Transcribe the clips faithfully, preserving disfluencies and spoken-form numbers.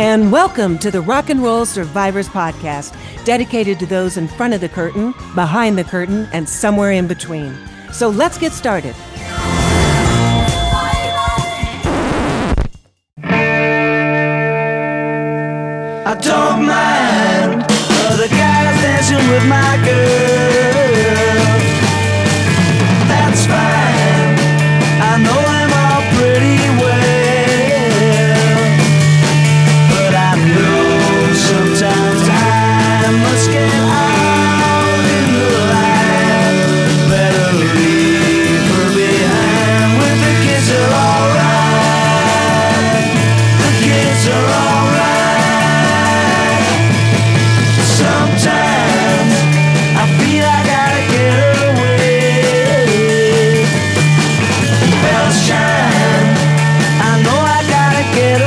and welcome to the Rock and Roll Survivors Podcast, dedicated to those in front of the curtain, behind the curtain, and somewhere in between. So let's get started. I don't mind other guys dancing with my girl. That's fine, I know them all pretty well. But I know sometimes I must get out in the light. Better leave her behind with the kids are alright. The kids are alright. Sometimes I feel I gotta get away. Bells chime, I know I gotta get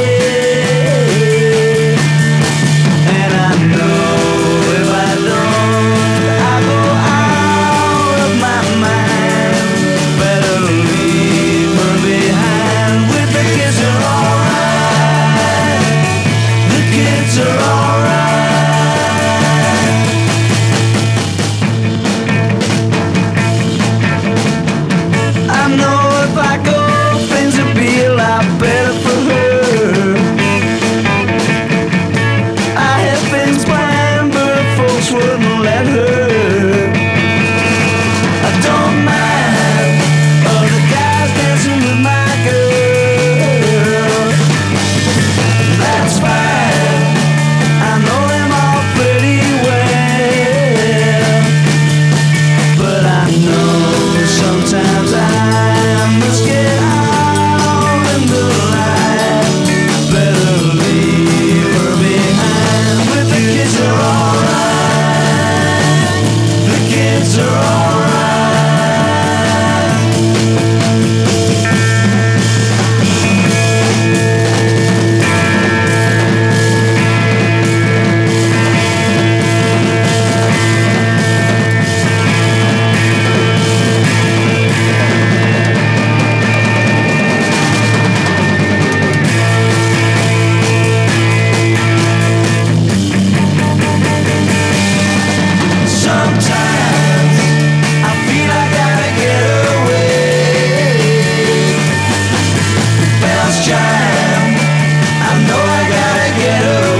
away. And I know if I don't, I go out of my mind. Better leave her behind with the kids are alright. The kids are alright. I know if I go, things will be a lot better for her. I had things planned, but folks wouldn't let her. I don't mind other guys dancing with my girl. That's fine, I know them all pretty well. But I know sometimes I must get out in the light. Better leave her behind with the kids are alright. The kids are alright. Sometimes I feel I gotta get away. Bells chime, I know I gotta get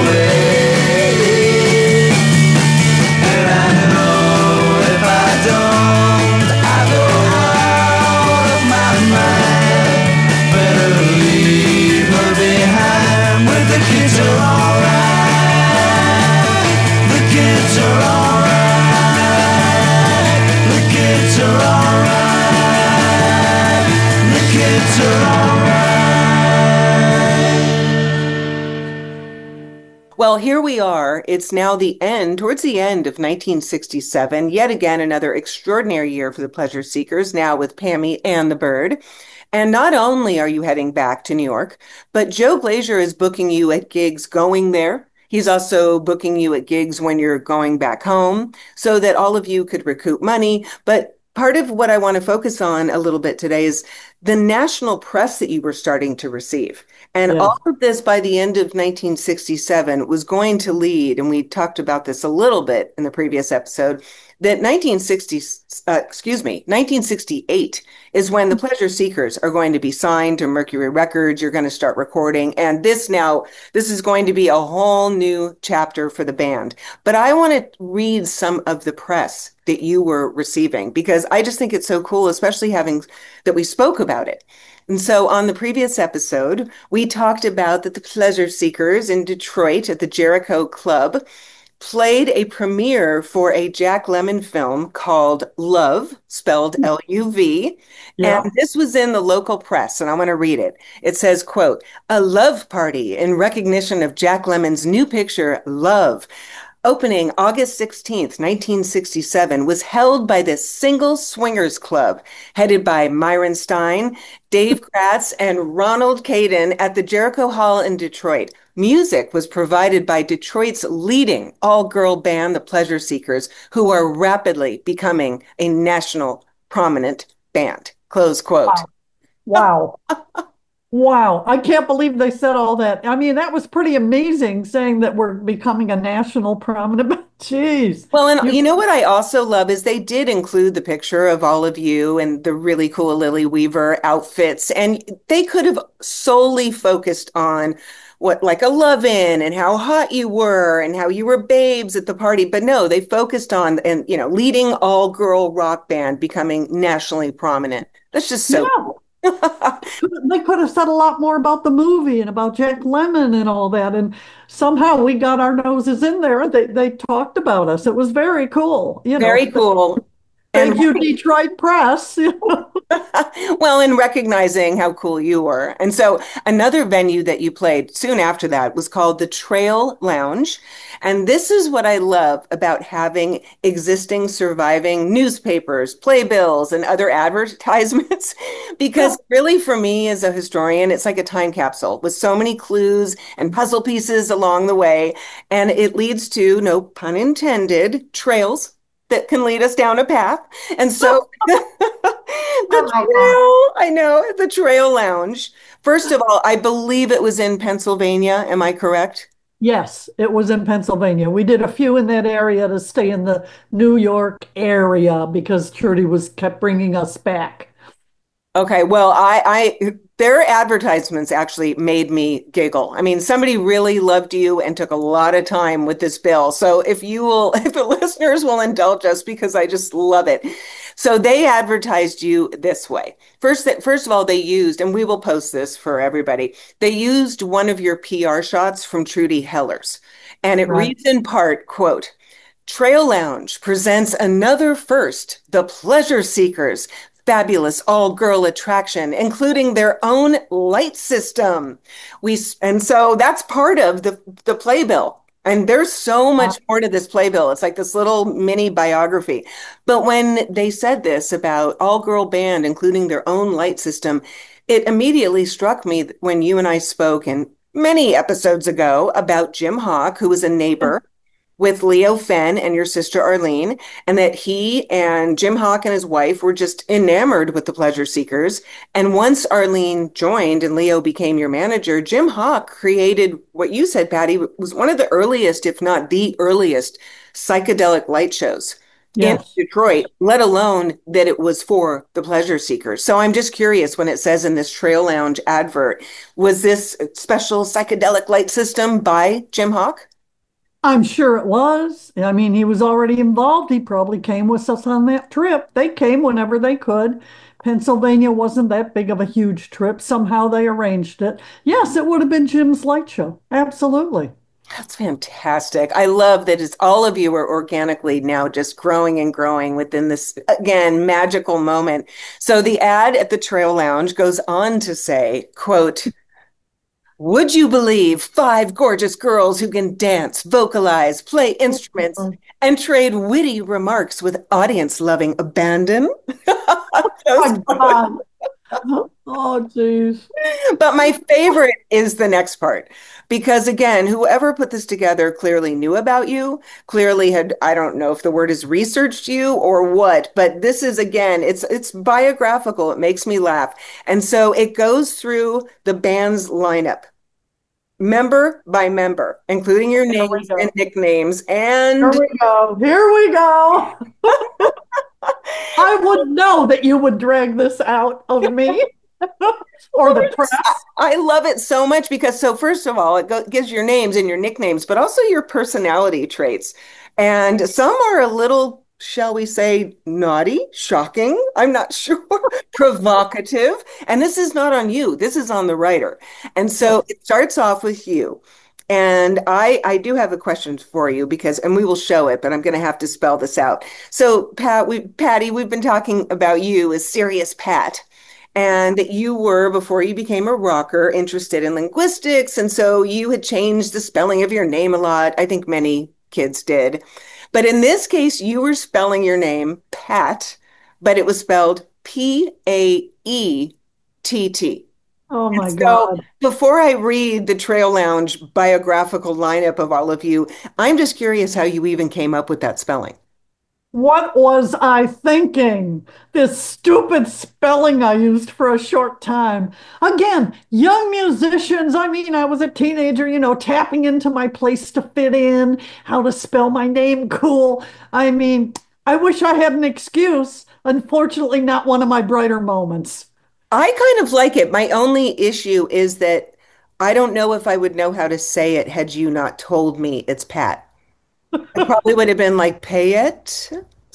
away. And I know if I don't, I go out of my mind. Better leave her behind with the kids are alright. The kids are alright. The kids are alright. The kids are alright. Well, here we are. It's now the end, towards the end of nineteen sixty-seven. Yet again, another extraordinary year for the Pleasure Seekers, now with Pammy and the Bird. And not only are you heading back to New York, but Joe Glazer is booking you at gigs going there. He's also booking you at gigs when you're going back home so that all of you could recoup money. But part of what I want to focus on a little bit today is the national press that you were starting to receive. And Yes. all of this by the end of nineteen sixty-seven was going to lead, and we talked about this a little bit in the previous episode, that nineteen sixty, uh, excuse me, nineteen sixty-eight is when the Pleasure Seekers are going to be signed to Mercury Records. You're going to start recording. And this now, this is going to be a whole new chapter for the band. But I want to read some of the press that you were receiving, because I just think it's so cool, especially having that we spoke about it. And so on the previous episode, we talked about that the Pleasure Seekers in Detroit at the Jericho Club played a premiere for a Jack Lemmon film called Love, spelled L U V. Yeah. And this was in the local press, and I want to read it. It says, quote, "A love party in recognition of Jack Lemmon's new picture, Love, opening August sixteenth, nineteen sixty-seven, was held by the Single Swingers Club, headed by Myron Stein, Dave Kratz, and Ronald Caden at the Jericho Hall in Detroit. Music was provided by Detroit's leading all-girl band, the Pleasure Seekers, who are rapidly becoming a national prominent band." Close quote. Wow. Wow. Wow, I can't believe they said all that. I mean, that was pretty amazing saying that we're becoming a national prominent. Jeez, Well, and you you know what I also love is they did include the picture of all of you and the really cool Lily Weaver outfits. And they could have solely focused on what, like a love-in and how hot you were and how you were babes at the party. But no, they focused on, and you know, leading all-girl rock band becoming nationally prominent. That's just so yeah, cool. they could have said a lot more about the movie and about Jack Lemmon and all that. And somehow we got our noses in there and they, they talked about us. It was very cool. You know, Very cool. And thank you, Detroit Press. well, in recognizing how cool you were. And so another venue that you played soon after that was called the Trail Lounge. And this is what I love about having existing surviving newspapers, playbills, and other advertisements. Yeah. Because really, for me as a historian, it's like a time capsule with so many clues and puzzle pieces along the way. And it leads to, no pun intended, trails that can lead us down a path. And so Oh the my God. trail, I know, the Trail Lounge. First of all, I believe it was in Pennsylvania. Am I correct? Yes, it was in Pennsylvania. We did a few in that area to stay in the New York area because Trudy was kept bringing us back. Okay, well, I, I, their advertisements actually made me giggle. I mean, somebody really loved you and took a lot of time with this bill. So if you will, if the listeners will indulge us, because I just love it. So they advertised you this way. First, that first of all, they used, and we will post this for everybody. They used one of your P R shots from Trudy Hellers, and it Right. reads in part, quote, Trail Lounge presents another first, the Pleasure Seekers, fabulous all-girl attraction, including their own light system. We and so that's part of the the playbill. And there's so much more to this playbill. It's like this little mini biography. But when they said this about all-girl band, including their own light system, it immediately struck me when you and I spoke in many episodes ago about Jim Hawk, who was a neighbor with Leo Fenn and your sister Arlene, and that he and Jim Hawk and his wife were just enamored with the Pleasure Seekers. And once Arlene joined and Leo became your manager, Jim Hawk created what you said, Patty, was one of the earliest, if not the earliest, psychedelic light shows in Yes. Detroit, let alone that it was for the pleasure seekers. So I'm just curious when it says in this Trail Lounge advert, was this special psychedelic light system by Jim Hawk? I'm sure it was. I mean, he was already involved. He probably came with us on that trip. They came whenever they could. Pennsylvania wasn't that big of a huge trip. Somehow they arranged it. Yes, it would have been Jim's light show. Absolutely. That's fantastic. I love that it's all of you are organically now just growing and growing within this, again, magical moment. So the ad at the Trail Lounge goes on to say, quote, would you believe five gorgeous girls who can dance, vocalize, play instruments, Oh and trade witty remarks with audience-loving abandon? my God. Oh, geez. But my favorite is the next part. Because again, whoever put this together clearly knew about you, clearly had, I don't know if the word is researched you or what, but this is again, it's it's biographical. It makes me laugh. And so it goes through the band's lineup, member by member, including your Here we names and go. nicknames. Here And we go. Here we go. I would know that you would drag this out of me or the press. I love it so much because, so first of all, it go gives your names and your nicknames, but also your personality traits. And some are a little, shall we say, naughty, shocking, I'm not sure, provocative. And this is not on you, this is on the writer. And so it starts off with you. And I I do have a question for you because, and we will show it, but I'm going to have to spell this out. So Pat, we Patty, we've been talking about you as Serious Pat, and that you were, before you became a rocker, interested in linguistics, and so you had changed the spelling of your name a lot. I think many kids did. But in this case, you were spelling your name Pat, but it was spelled P A E T T. Oh my So God. before I read the Trail Lounge biographical lineup of all of you, I'm just curious how you even came up with that spelling. What was I thinking? This stupid spelling I used for a short time. Again, young musicians. I mean, I was a teenager, you know, tapping into my place to fit in, how to spell my name cool. I mean, I wish I had an excuse. Unfortunately, not one of my brighter moments. I kind of like it. My only issue is that I don't know if I would know how to say it had you not told me it's Pat. I probably would have been like, pay it.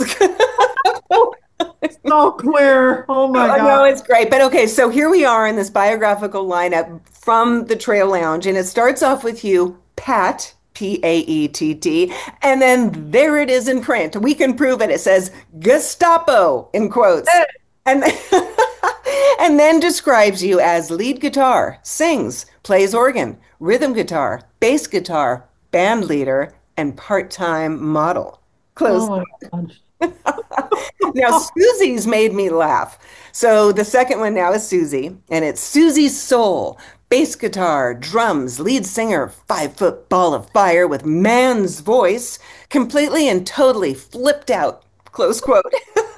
So clear. Oh my Oh, God. no, it's great. But okay, so here we are in this biographical lineup from the Trail Lounge, and it starts off with you, Pat, P A E T T, and then there it is in print. We can prove it. It says Gestapo in quotes. And and then describes you as lead guitar, sings, plays organ, rhythm guitar, bass guitar, band leader, and part-time model. Oh Close. my God. Now, Susie's made me laugh. So the second one now is Susie, and it's Susie Soul, bass guitar, drums, lead singer, five foot ball of fire with man's voice, completely and totally flipped out. Close quote.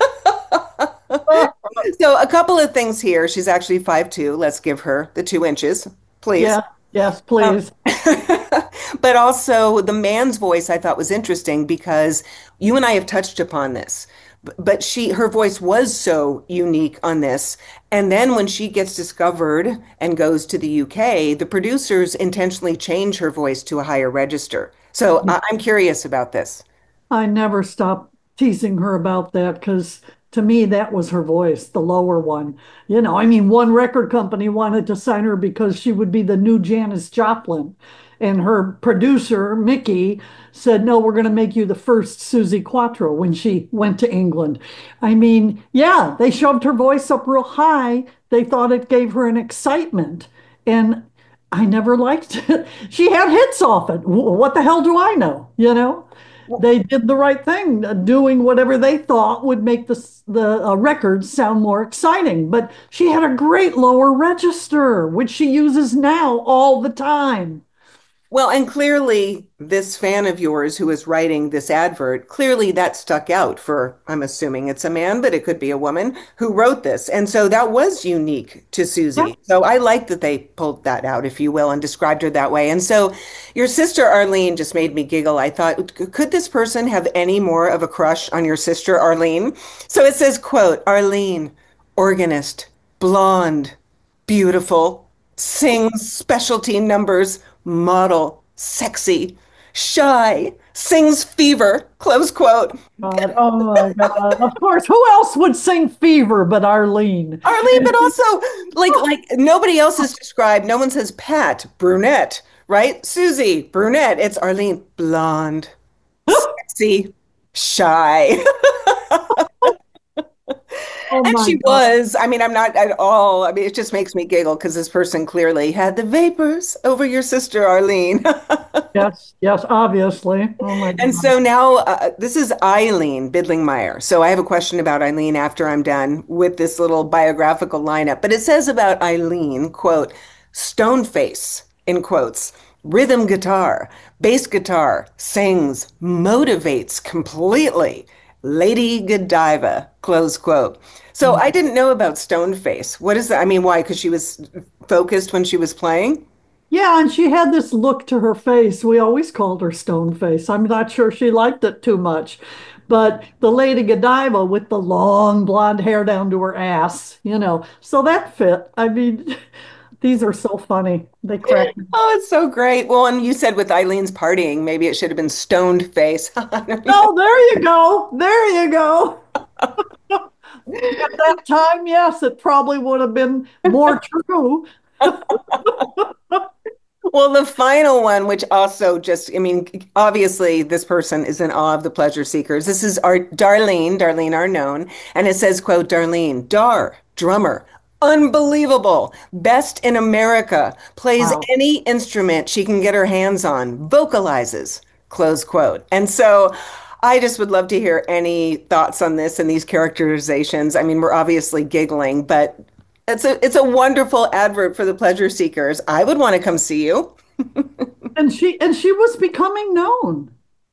So a couple of things here. She's actually five two. Let's give her the two inches, please. Yeah, yes, Um, please. but also the man's voice I thought was interesting because you and I have touched upon this. B- But she, her voice was so unique on this. And then when she gets discovered and goes to the U K, the producers intentionally change her voice to a higher register. So I- I'm curious about this. I never stopped teasing her about that because to me, that was her voice, the lower one. You know, I mean, one record company wanted to sign her because she would be the new Janis Joplin. And her producer, Mickey, said, no, we're going to make you the first Susie Quattro when she went to England. I mean, yeah, they shoved her voice up real high. They thought it gave her an excitement. And I never liked it. She had hits off it. What the hell do I know? You know? They did the right thing, uh, doing whatever they thought would make the the uh, records sound more exciting. But she had a great lower register, which she uses now all the time. Well, and clearly, this fan of yours who is writing this advert, clearly that stuck out for, I'm assuming it's a man, but it could be a woman who wrote this. And so that was unique to Yeah, Susie. So I like that they pulled that out, if you will, and described her that way. And so your sister Arlene just made me giggle. I thought, could this person have any more of a crush on your sister Arlene? So it says, quote, Arlene, organist, blonde, beautiful, sings specialty numbers, model, sexy, shy, sings fever, close quote. God. Oh my God. Of course, who else would sing Fever but Arlene? Arlene, but also like like nobody else is described. No one says Pat, brunette, right? Susie, brunette. It's Arlene, blonde, sexy, shy. Oh And my she God. was. I mean, I'm not at all. I mean, it just makes me giggle because this person clearly had the vapors over your sister, Arlene. Yes, yes, obviously. Oh my And God. so now uh, this is Eileen Bidlingmeyer. So I have a question about Eileen after I'm done with this little biographical lineup. But it says about Eileen, quote, stone face, in quotes, rhythm guitar, bass guitar, sings, motivates completely. Lady Godiva, close quote. So I didn't know about stone face. What is that? I mean, why? Because she was focused when she was playing? Yeah, and she had this look to her face. We always called her Stone Face. I'm not sure she liked it too much. But the Lady Godiva with the long blonde hair down to her ass, you know, so that fit. I mean, these are so funny. They crack me. Oh, it's so great. Well, and you said with Eileen's partying, maybe it should have been stoned face. Oh, there you go. There you go. At that time, yes, it probably would have been more true. Well, the final one, which also just, I mean, obviously this person is in awe of the pleasure seekers. This is our Darlene, Darlene Arnone, and it says, quote, Darlene, Dar, drummer, unbelievable, best in America, plays Wow. any instrument she can get her hands on, vocalizes, close quote. And so I just would love to hear any thoughts on this and these characterizations. I mean, we're obviously giggling, but it's a it's a wonderful advert for the pleasure seekers. I would want to come see you. And she and she was becoming known.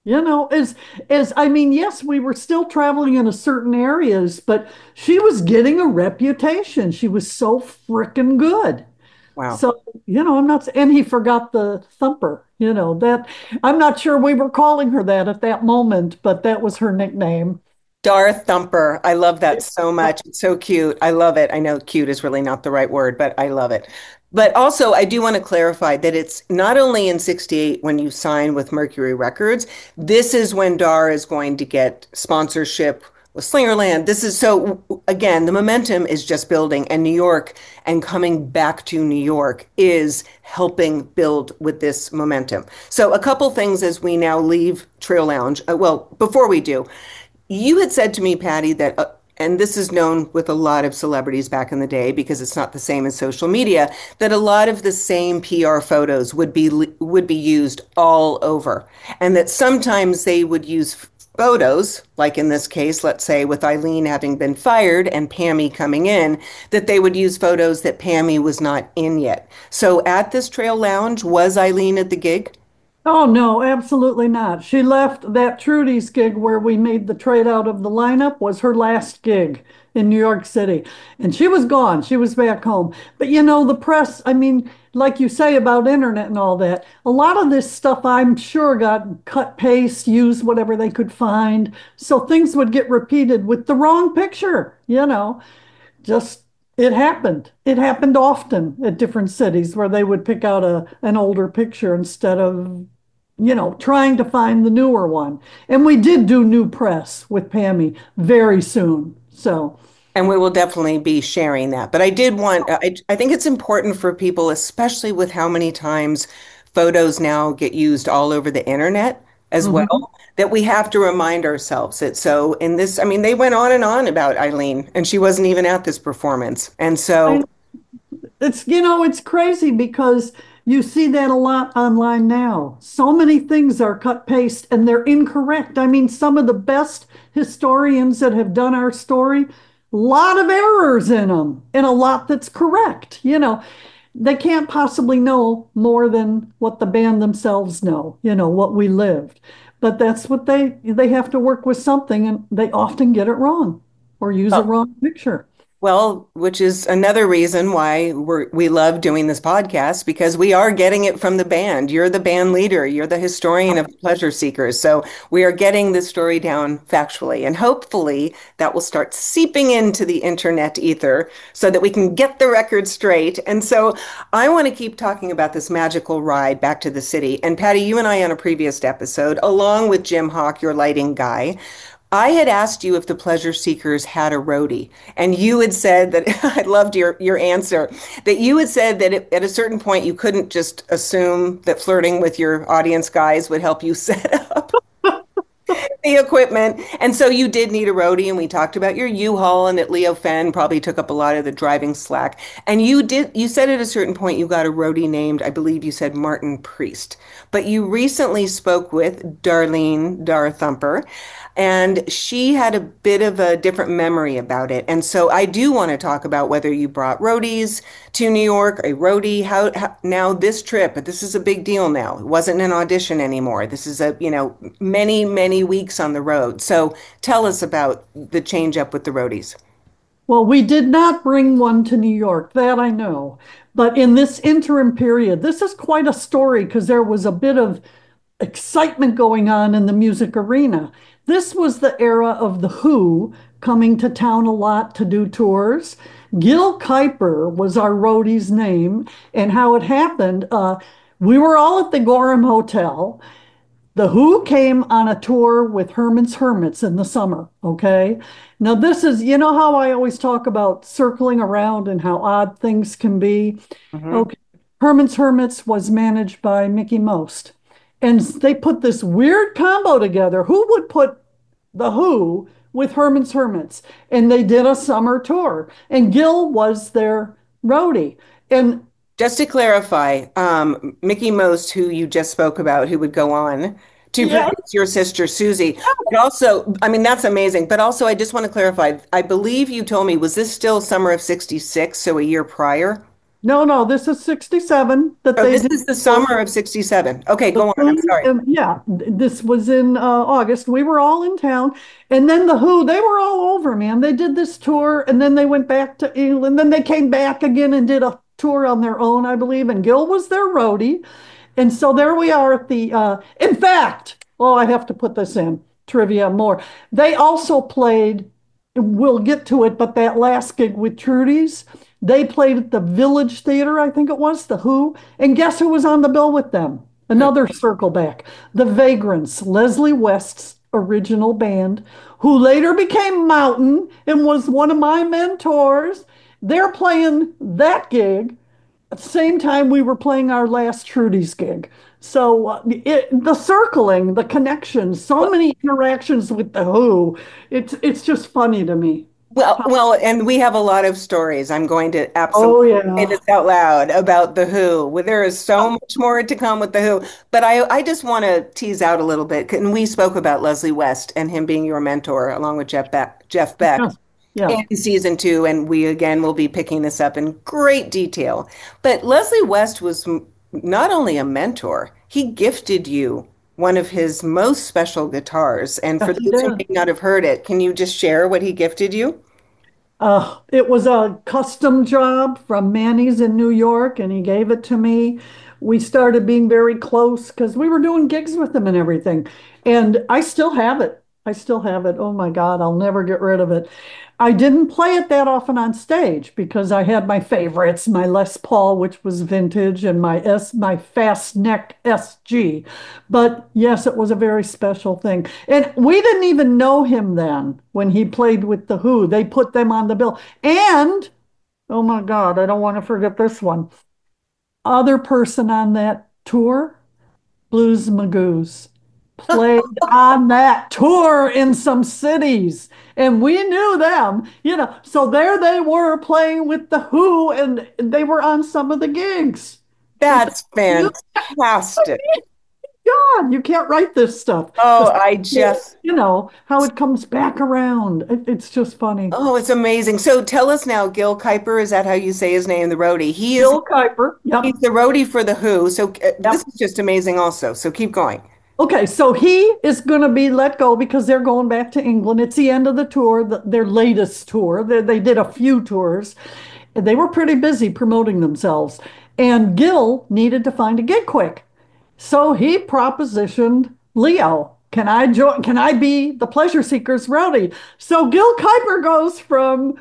You know, as as I mean, yes, we were still traveling in a certain areas, but she was getting a reputation. She was so frickin' good. Wow. So, you know, I'm not, and he forgot the thumper, you know, that I'm not sure we were calling her that at that moment, but that was her nickname. Dar Thumper. I love that so much. It's so cute. I love it. I know cute is really not the right word, but I love it. But also, I do want to clarify that it's not only in sixty-eight when you sign with Mercury Records, this is when Dar is going to get sponsorship with Slingerland. This is so, again, the momentum is just building, and New York and coming back to New York is helping build with this momentum. So, a couple things as we now leave Trail Lounge. Uh, well, before we do, you had said to me, Patty, that, uh, and this is known with a lot of celebrities back in the day because it's not the same as social media, that a lot of the same P R photos would be would be used all over, and that sometimes they would use photos, like in this case, let's say with Eileen having been fired and Pammy coming in, that they would use photos that Pammy was not in yet. So at this Trail Lounge, was Eileen at the gig? Oh, no, absolutely not. She left that Trudy's gig where we made the trade out of the lineup was her last gig in New York City. And she was gone. She was back home. But you know, the press, I mean, like you say about internet and all that, a lot of this stuff I'm sure got cut, paste, used whatever they could find. So things would get repeated with the wrong picture, you know. Just it happened. It happened often at different cities where they would pick out a an older picture instead of, you know, trying to find the newer one. And we did do new press with Pammy very soon. So, And we will definitely be sharing that. But I did want, I, I think it's important for people, especially with how many times photos now get used all over the internet as mhm. well, that we have to remind ourselves that. So in this, I mean, they went on and on about Eileen, and she wasn't even at this performance. And so, I It's, you know, it's crazy because you see that a lot online now. So many things are cut paste and they're incorrect. I mean, some of the best historians that have done our story, a lot of errors in them and a lot that's correct. You know, they can't possibly know more than what the band themselves know, you know, what we lived. But that's what they they have to work with something and they often get it wrong or use a wrong picture. well, which is another reason why we're, we love doing this podcast because we are getting it from the band. You're the band leader, you're the historian of Pleasure Seekers. So we are getting this story down factually, and hopefully that will start seeping into the internet ether so that we can get the record straight. And so I want to keep talking about this magical ride back to the city. And Patty, you and I on a previous episode, along with Jim Hawk, your lighting guy, I had asked you if the Pleasure Seekers had a roadie, and you had said that I loved your your answer, that you had said that it, at a certain point you couldn't just assume that flirting with your audience guys would help you set up the equipment. And so you did need a roadie, and we talked about your U-Haul and that Leo Fenn probably took up a lot of the driving slack. And you did, you said at a certain point you got a roadie named, I believe you said Martin Priest. But you recently spoke with Darlene Dar Thumper, and she had a bit of a different memory about it. And so I do want to talk about whether you brought roadies to New York, a roadie, how, how now this trip, but this is a big deal now. It wasn't an audition anymore. This is a, you know, many, many weeks on the road. So tell us about the change up with the roadies. Well, we did not bring one to New York, that I know. But in this interim period, this is quite a story because there was a bit of excitement going on in the music arena. This was the era of The Who coming to town a lot to do tours. Gil Kuiper was our roadie's name, and how it happened. Uh, we were all at the Gorham Hotel. The Who came on a tour with Herman's Hermits in the summer, okay? Now, this is, you know how I always talk about circling around and how odd things can be? Hmm. Okay. Herman's Hermits was managed by Mickey Most. And they put this weird combo together. Who would put The Who with Herman's Hermits? And they did a summer tour. And Gil was their roadie. And Just to clarify, um, Mickey Most, who you just spoke about, who would go on to yeah, produce your sister Susie, but also, I mean, that's amazing. But also, I just want to clarify, I believe you told me, was this still summer of sixty-six, so a year prior? No, no, this is sixty-seven that Oh, they this did. is the summer of sixty-seven. Okay, The go on. I'm Who, sorry. and yeah, th- this was in uh, August. We were all in town. And then the Who, they were all over, man. They did this tour and then they went back to England. Then they came back again and did a tour on their own, I believe. And Gil was their roadie. And so there we are at the, uh, in fact, oh, I have to put this in trivia more. They also played, we'll get to it, but that last gig with Trudy's, they played at the Village Theater, I think it was, the Who. And guess who was on the bill with them? Another circle back. The Vagrants, Leslie West's original band, who later became Mountain and was one of my mentors. They're playing that gig at the same time we were playing our last Trudy's gig. So uh, it, the circling, the connections, so many interactions with the Who. It's it's just funny to me. Well, well, and we have a lot of stories. I'm going to absolutely Oh say yeah. this out loud about the Who. Well, there is so much more to come with the Who. But I, I just want to tease out a little bit. And we spoke about Leslie West and him being your mentor, along with Jeff Beck, Jeff Beck Yeah. Yeah. in season two. And we again will be picking this up in great detail. But Leslie West was m- not only a mentor, he gifted you one of his most special guitars. And for Yes, he those who did. may not have heard it, can you just share what he gifted you? Uh, it was a custom job from Manny's in New York, and he gave it to me. We started being very close because we were doing gigs with him and everything. And I still have it. I still have it. Oh my God, I'll never get rid of it. I didn't play it that often on stage because I had my favorites, my Les Paul, which was vintage, and my S, my Fast Neck S G. But yes, it was a very special thing. And we didn't even know him then when he played with the Who. They put them on the bill. And oh my God, I don't want to forget this one. Other person on that tour, Blues Magoos, played on that tour in some cities. And we knew them, you know. So there they were playing with the Who, and they were on some of the gigs. It's That's fantastic. God, you can't write this stuff. Oh, The, I just, you know, how it comes back around. It, it's just funny. oh, it's amazing. So tell us now, Gil Kuiper, is that how you say his name, the roadie? He is Bill Kuiper. he's Yep. the roadie for the Who. So uh, this Yep. is just amazing also. So keep going. Okay, so he is going to be let go because they're going back to England. It's the end of the tour, the, their latest tour. They, they did a few tours. They were pretty busy promoting themselves. And Gil needed to find a gig quick. So he propositioned Leo. Can I join? Can I be the Pleasure Seekers roadie? So Gil Kuiper goes from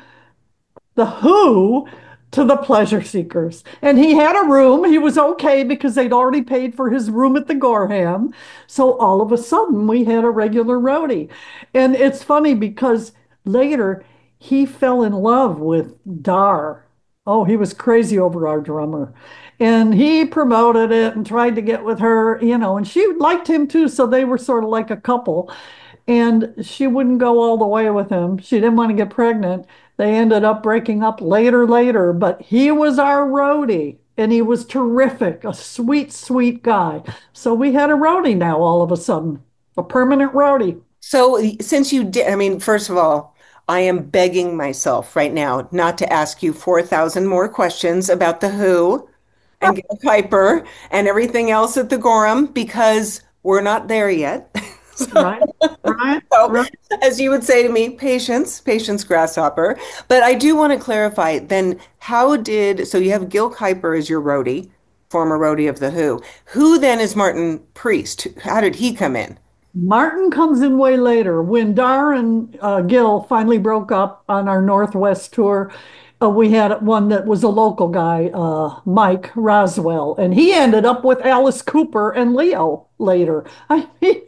the Who to the Pleasure Seekers. And he had a room. He was okay because they'd already paid for his room at the Gorham. So all of a sudden, we had a regular roadie. And it's funny because later he fell in love with Dar. Oh, he was crazy over our drummer. And he promoted it and tried to get with her, you know, and she liked him too. So they were sort of like a couple. And she wouldn't go all the way with him. She didn't want to get pregnant. They ended up breaking up later, later, but he was our roadie and he was terrific, a sweet, sweet guy. So we had a roadie now all of a sudden, a permanent roadie. So since you did, I mean, first of all, I am begging myself right now not to ask you four thousand more questions about the Who and Gil Kuiper and everything else at the Gorham because we're not there yet. Right, right, So, right. as you would say to me, patience, patience, grasshopper. But I do want to clarify then, how did, so you have Gil Kuiper as your roadie, former roadie of The Who. Who then is Martin Priest? How did he come in? Martin comes in way later. When Dar and uh, Gil finally broke up on our Northwest tour, uh, we had one that was a local guy, uh, Mike Roswell, and he ended up with Alice Cooper and Leo later. I mean,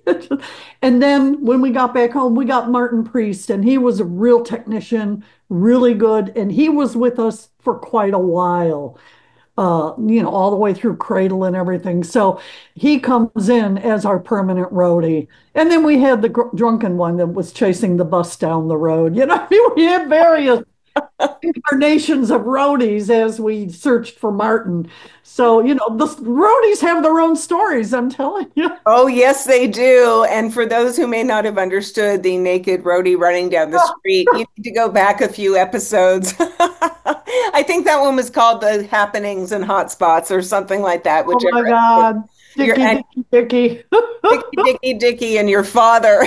and then when we got back home, we got Martin Priest, and he was a real technician, really good, and he was with us for quite a while, uh, you know, all the way through Cradle and everything. So he comes in as our permanent roadie. And then we had the gr- drunken one that was chasing the bus down the road. You know, I mean, we had various incarnations of roadies as we searched for Martin. So, you know, the roadies have their own stories, I'm telling you. Oh, yes, they do. And for those who may not have understood the naked roadie running down the street, you need to go back a few episodes. I think that one was called the Happenings and Hotspots or something like that, Oh whichever. my God. Your Dicky, and Dicky, Dicky. Dicky, Dicky, Dicky, and your father.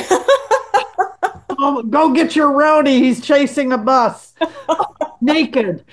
Oh, go get your roadie. He's chasing a bus naked.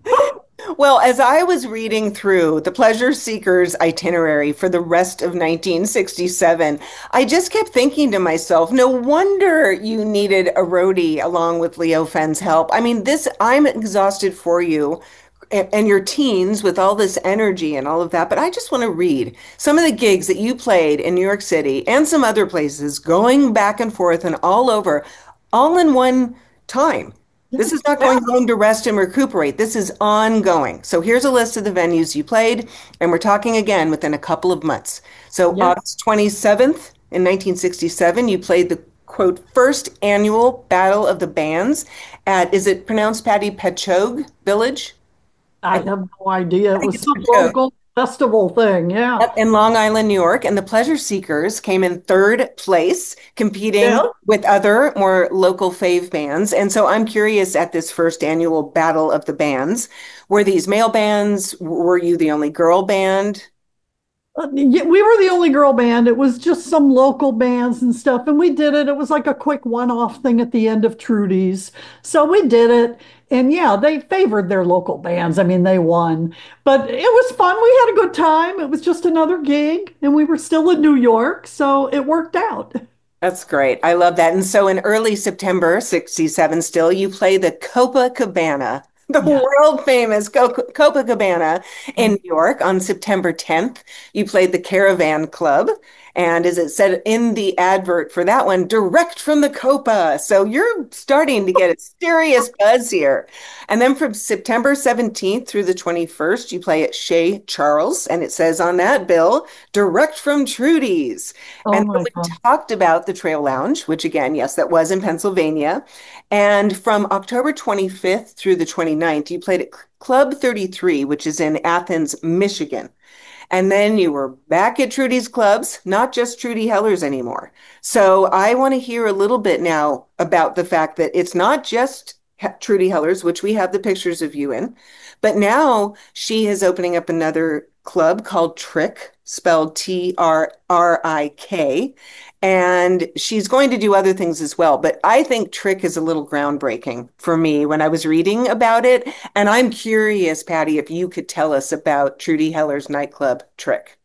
Well, as I was reading through the Pleasure Seeker's itinerary for the rest of nineteen sixty-seven, I just kept thinking to myself, no wonder you needed a roadie along with Leo Fenn's help. I mean, this, I'm exhausted for you and, and your teens with all this energy and all of that, but I just want to read some of the gigs that you played in New York City and some other places, going back and forth and all over, all in one time. Yeah. This is not Yeah. going home to rest and recuperate. This is ongoing. So here's a list of the venues you played, and we're talking again within a couple of months. So Yeah. August twenty-seventh in nineteen sixty-seven, you played the quote first annual Battle of the Bands at, is it pronounced Patty Pachogue Village? I I, have no idea. I It think was it's some Pachogue. local festival thing. Yeah. Yep, in Long Island, New York, and the Pleasure Seekers came in third place, competing Yeah. with other more local fave bands. And so I'm curious at this first annual Battle of the Bands, were these male bands? Were you the only girl band? Uh, yeah, we were the only girl band. It was just some local bands and stuff, and we did it. It was like a quick one-off thing at the end of Trudy's. So we did it, and yeah, they favored their local bands. I mean, they won, but it was fun. We had a good time. It was just another gig, and we were still in New York, so it worked out. That's great. I love that. And so in early September sixty-seven, still, you play the Copacabana, the Yeah. world famous Co- Copacabana in New York on September tenth. You played the Caravan Club. And as it said in the advert for that one, direct from the Copa. So you're starting to get a serious buzz here. And then from September seventeenth through the twenty-first, you play at Chez Charles. And it says on that bill, direct from Trudy's. Oh And my we God. talked about the Trail Lounge, which again, yes, that was in Pennsylvania. And from October twenty-fifth through the twenty-ninth, you played at Club thirty-three, which is in Athens, Michigan. And then you were back at Trudy's clubs, not just Trudy Hellers anymore. So I want to hear a little bit now about the fact that it's not just Trudy Hellers, which we have the pictures of you in, but now she is opening up another club called Trick, spelled T R R I K. And she's going to do other things as well. But I think Trick is a little groundbreaking for me when I was reading about it. And I'm curious, Patty, if you could tell us about Trudy Heller's nightclub Trick.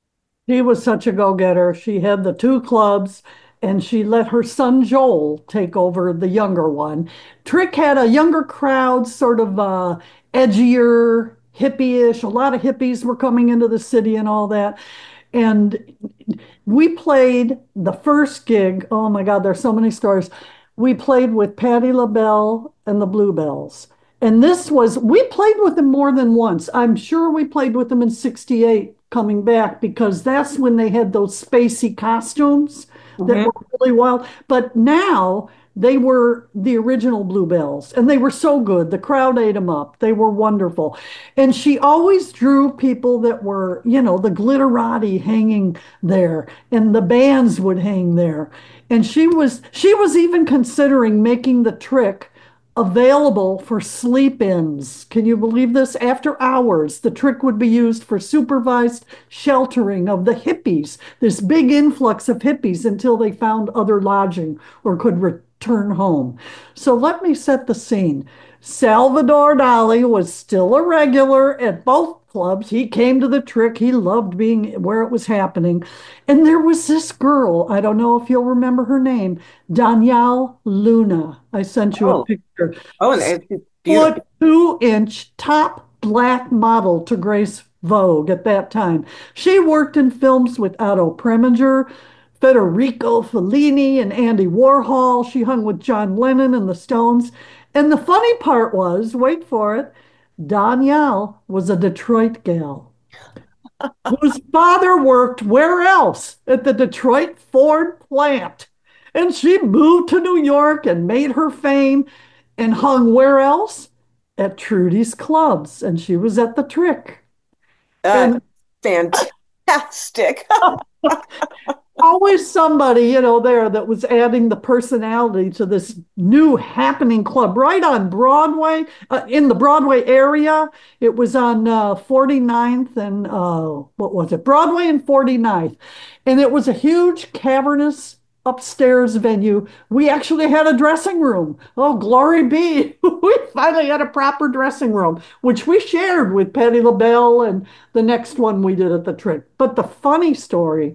She was such a go-getter. She had the two clubs and she let her son Joel take over the younger one. Trick had a younger crowd, sort of uh, edgier, hippie-ish. A lot of hippies were coming into the city and all that. And we played the first gig. Oh my God, there's so many stories. We played with Patti LaBelle and the Bluebells. And this was, we played with them more than once. I'm sure we played with them in sixty-eight coming back because that's when they had those spacey costumes that Mhm. were really wild. But now they were the original Bluebells and they were so good. The crowd ate them up. They were wonderful. And she always drew people that were, you know, the glitterati hanging there and the bands would hang there. And she was she was even considering making the Trick available for sleep-ins. Can you believe this? After hours, the Trick would be used for supervised sheltering of the hippies, this big influx of hippies until they found other lodging or could return home. So let me set the scene. Salvador Dali was still a regular at both clubs. He came to the Trick. He loved being where it was happening. And there was this girl, I don't know if you'll remember her name, Danielle Luna. I sent you a Oh, picture. oh, and it's Foot beautiful. two inch top black model to grace Vogue at that time. She worked in films with Otto Preminger, Federico Fellini, and Andy Warhol. She hung with John Lennon and the Stones. And the funny part was, wait for it, Danielle was a Detroit gal whose father worked where else? At the Detroit Ford plant. And she moved to New York and made her fame and hung where else? At Trudy's clubs. And she was at the Trick. Uh, And fantastic. always somebody, you know, there that was adding the personality to this new happening club right on Broadway, uh, in the Broadway area. It was on uh, forty-ninth and uh, what was it? Broadway and forty-ninth. And it was a huge cavernous upstairs venue. We actually had a dressing room. Oh, glory be. We finally had a proper dressing room, which we shared with Patti LaBelle and the next one we did at the Trick. But the funny story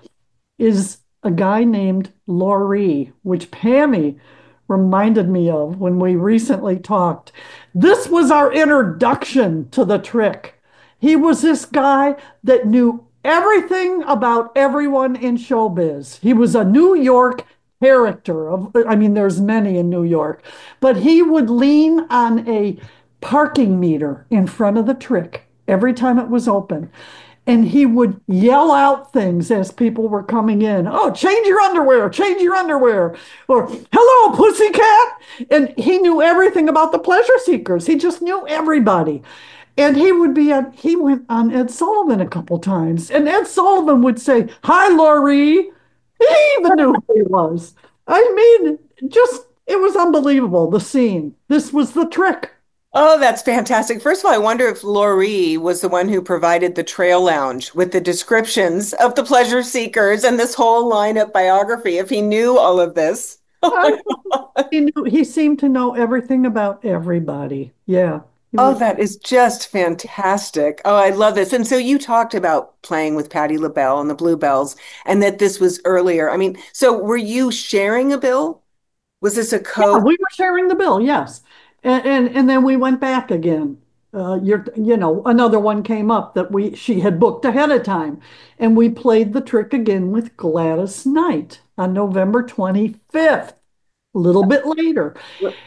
is a guy named Laurie, which Pammy reminded me of when we recently talked. This was our introduction to the Trick. He was this guy that knew everything about everyone in showbiz. He was a New York character of, I mean, there's many in New York, but he would lean on a parking meter in front of the Trick every time it was open. And he would yell out things as people were coming in. Oh, change your underwear, change your underwear. Or, hello, pussycat. And he knew everything about the pleasure seekers. He just knew everybody. And he would be on, he went on Ed Sullivan a couple times. And Ed Sullivan would say, hi, Laurie. He even knew who he was. I mean, just, it was unbelievable, the scene. This was the Trick. Oh, that's fantastic. First of all, I wonder if Laurie was the one who provided the Trail Lounge with the descriptions of the pleasure seekers and this whole lineup biography, if he knew all of this. Oh I, my God. he knew, he seemed to know everything about everybody. Yeah. He Oh, was, that is just fantastic. Oh, I love this. And so you talked about playing with Patti LaBelle and the Bluebells and that this was earlier. I mean, so were you sharing a bill? Was this a yeah, co? we were sharing the bill, yes. And and, and then we went back again. Uh, you're, you know, another one came up that we she had booked ahead of time. And we played the Trick again with Gladys Knight on November twenty-fifth, a little bit later.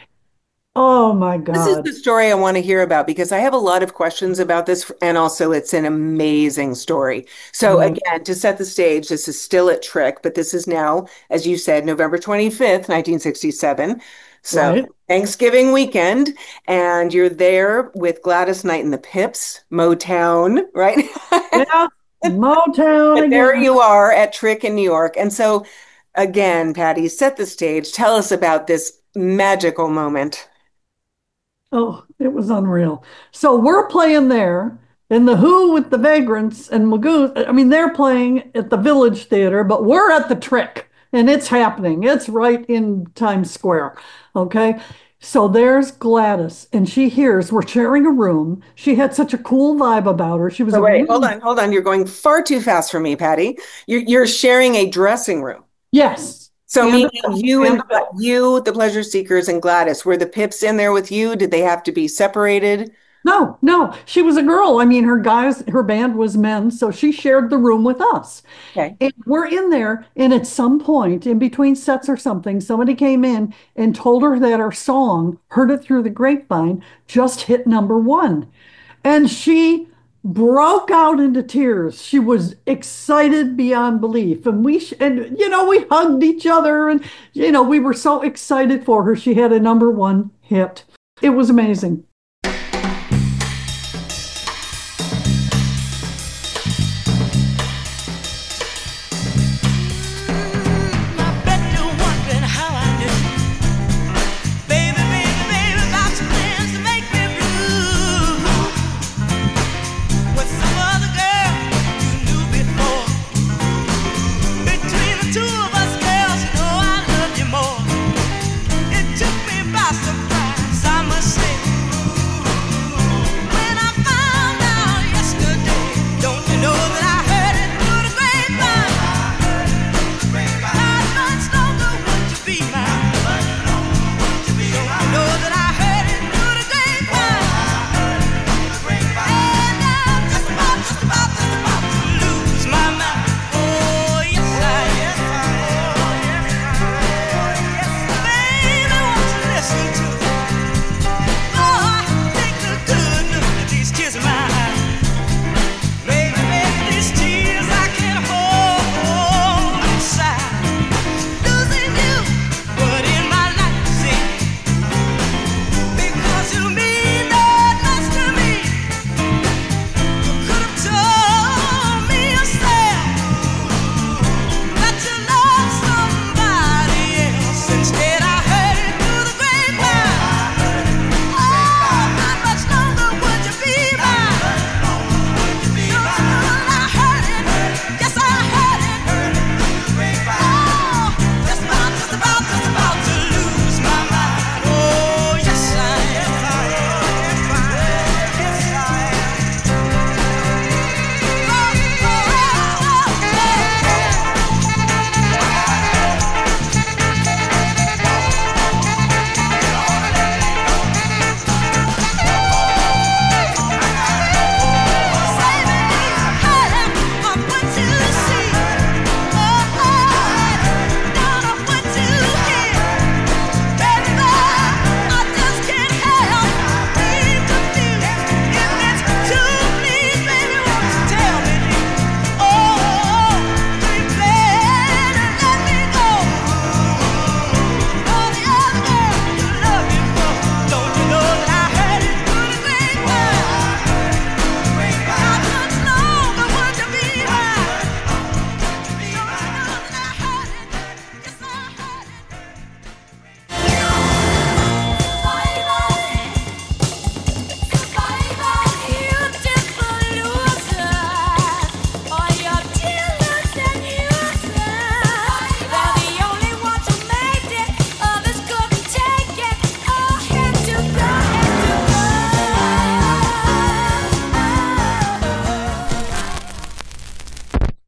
Oh my This is God. the story I want to hear about because I have a lot of questions about this, and also it's an amazing story. So, Yeah, again, to set the stage, this is still at Trick, but this is now, as you said, November twenty-fifth, nineteen sixty-seven. So, right. Thanksgiving weekend, and you're there with Gladys Knight and the Pips, Motown, right? Yeah, Motown And there again. you are at Trick in New York. And so, again, Patty, set the stage. Tell us about this magical moment. Oh, it was unreal. So we're playing there, and the Who with the Vagrants and Magoo. I mean, they're playing at the Village Theater, but we're at the Trick, and it's happening. It's right in Times Square. Okay. So there's Gladys, and she hears we're sharing a room. She had such a cool vibe about her. She was So a wait, hold really, on, hold on. You're going far too fast for me, Patty. You're you're sharing a dressing room. yes, So and meaning you and and a bill. you, the Pleasure Seekers and Gladys, were the Pips in there with you? Did they have to be separated? No, no, she was a girl. I mean, her guys, her band was men, so she shared the room with us. Okay. And we're in there, and at some point in between sets or something, somebody came in and told her that our song, Heard It Through the Grapevine, just hit number one. And she broke out into tears. She was excited beyond belief. And we, sh- and you know, we hugged each other, and you know, we were so excited for her. She had a number one hit. It was amazing.